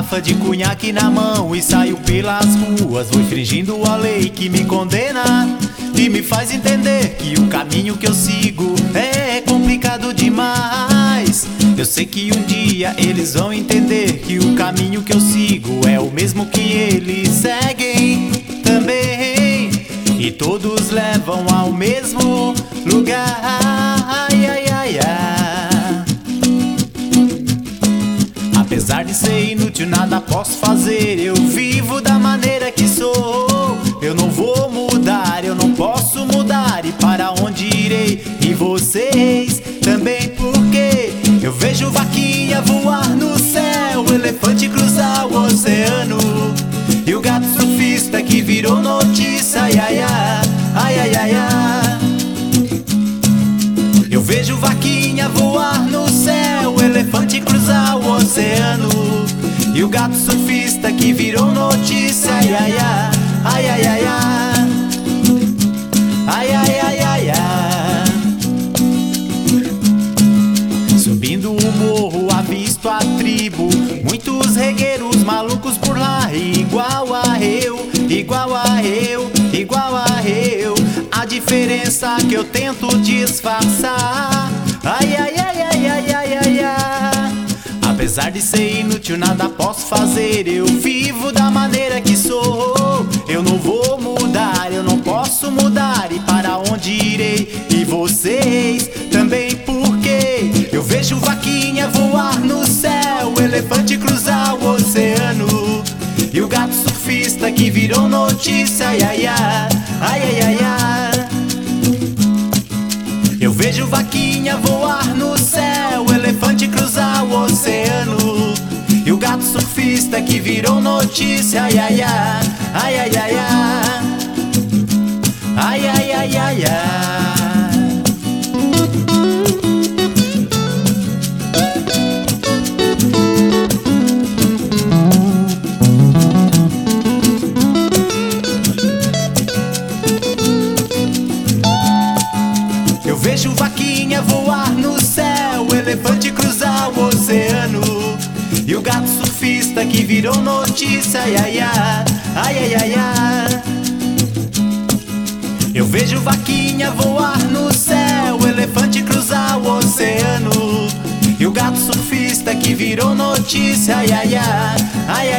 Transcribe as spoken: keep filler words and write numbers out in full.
garrafa de cunhaque na mão e saio pelas ruas, vou infringindo a lei que me condena e me faz entender que o caminho que eu sigo é complicado demais. Eu sei que um dia eles vão entender que o caminho que eu sigo é o mesmo que eles seguem também, e todos levam ao mesmo lugar. Ai, ai, ai, ai. Apesar de ser inútil, nada posso fazer. Eu vivo da maneira que sou. Eu não vou mudar, eu não posso mudar. E para onde irei? E vocês também, porque eu vejo vaquinha voar no céu, o elefante cruzar o oceano e o gato surfista que virou notícia. Ai, ai, ai, ai, ai, ai, ai. Eu vejo vaquinha voar no céu, o elefante cruzar o oceano e o gato surfista que virou notícia. Ai, ai, ai, ai, ai, ai, ai. Ai, ai, ai, ai, ai. Subindo o morro, avisto a tribo, muitos regueiros malucos por lá, igual a eu, igual a eu, igual a eu. A diferença que eu tento disfarçar. Ai, ai, ai, ai, ai, ai, ai, ai. Apesar de ser inútil, nada posso fazer. Eu vivo da maneira que sou. Eu não vou mudar, eu não posso mudar. E para onde irei? E vocês também, porque eu vejo vaquinha voar no céu, o elefante cruzar o oceano e o gato surfista que virou notícia. Ai, ai, ai, ai, ai, ai, ai. Eu vejo vaquinha voar no céu, o elefante cruzar o oceano e o gato surfista que virou notícia. Ai, ai, ai, ai, ai, ai, ai. Ai, ai, ai, ai, ai. Eu vejo vaquinha voar no céu, o elefante cruzar o oceano e o gato surfista que virou notícia. Ai, ai, ai, ai, ai, ai, ai. Eu vejo vaquinha voar no céu, o elefante cruzar o oceano e o gato surfista que virou notícia. Ai, ai, ai, ai,